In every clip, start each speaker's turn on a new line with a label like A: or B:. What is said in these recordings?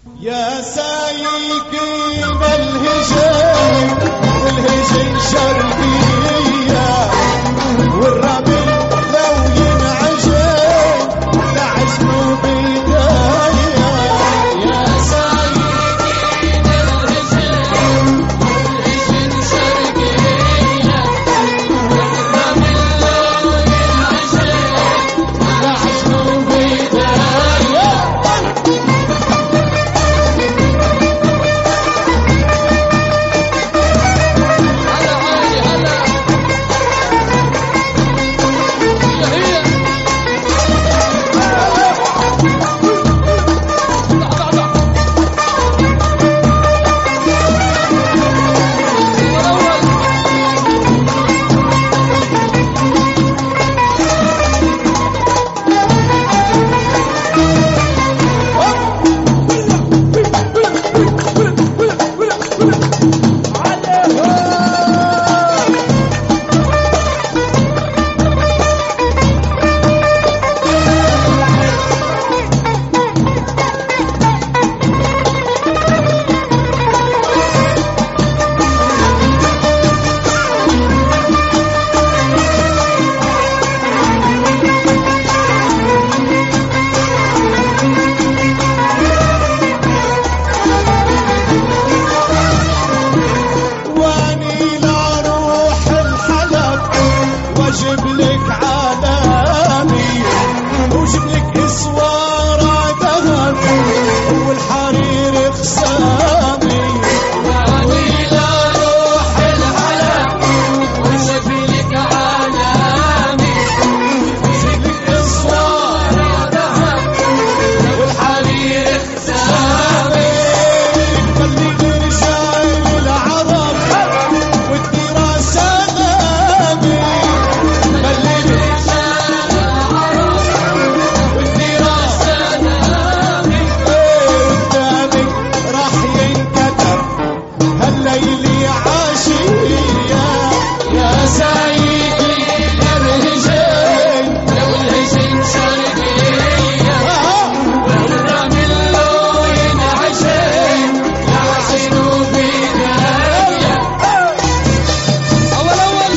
A: يا سايقين الهجين والهجين شرقية والرمل لو ينعجن لعزمه بداية. يا سايقين الهجين والهجين شرقية والرمل لو ينعجن لعزمه بداية. واجيب لك علامي واجيب لك اسوار ذهب والحرير خسامي. واني لا روح الحلب واجيب لك علامي واجيب لك اسوار ذهب والحرير خسامي. خلي رجال العرب والدراسة ليلي عاشية. يا سايقين الهجين والهجين شرقية والرمل لو ينعجن لعزمه بداية. أول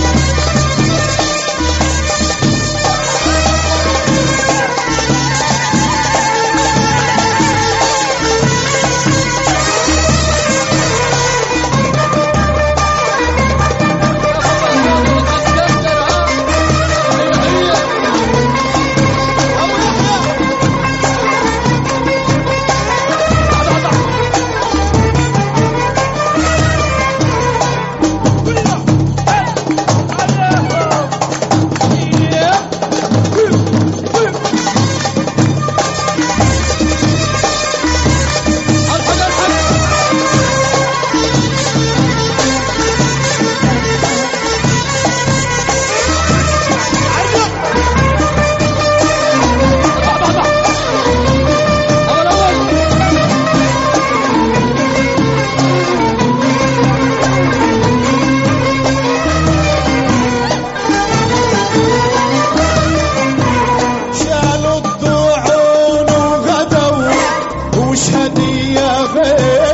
A: شالوا الضعون وغدوا وش هدية